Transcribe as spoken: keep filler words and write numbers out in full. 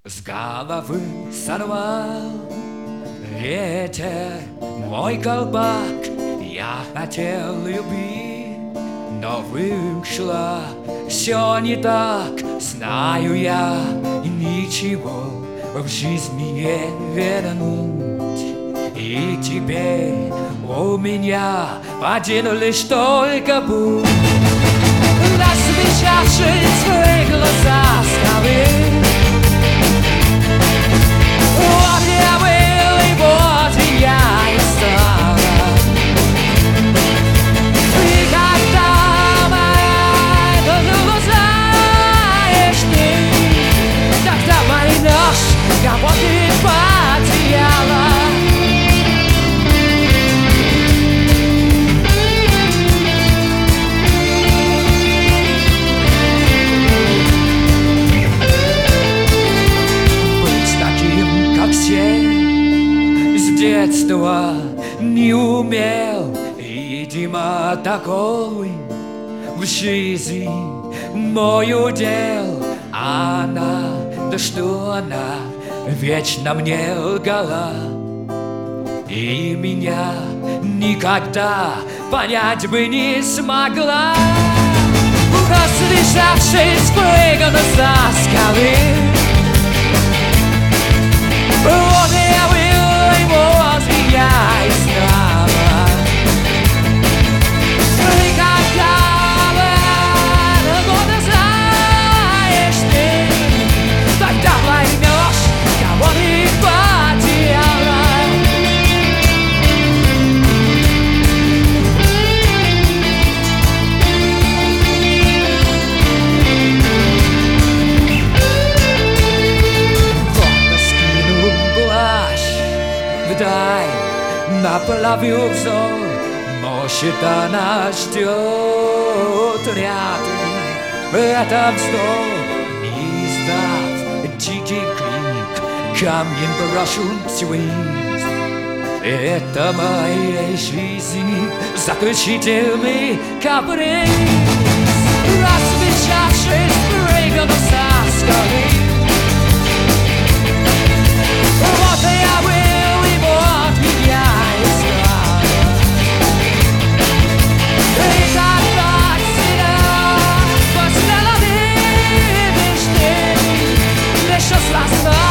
С головы сорвал ветер мой колпак. Я хотел любить, но вышло все не так. Знаю я, ничего в жизни не вернуть. И теперь у меня один лишь только путь. Рассвечавшие свои глаза скалы, вот я был, и вот я и стала. И когда это знаешь ты, тогда мои нож кого-то потеряла. Детства не умел, видимо, такой в жизни мой удел. Она, да что она, вечно мне лгала, и меня никогда понять бы не смогла. Рассвечавшись, прыгну со скалы, вот я был, и возле я и стала. И когда года знаешь ты, тогда поймешь, кого ты потеряла. Дай наплавил взор, может, она ждет вряд ли. Это вздор, не издав дикий крик, камень брошен свист. Это моей жизни заключительный каприз. Рассвечавшись, прыгну со скалы, вот я был. Last night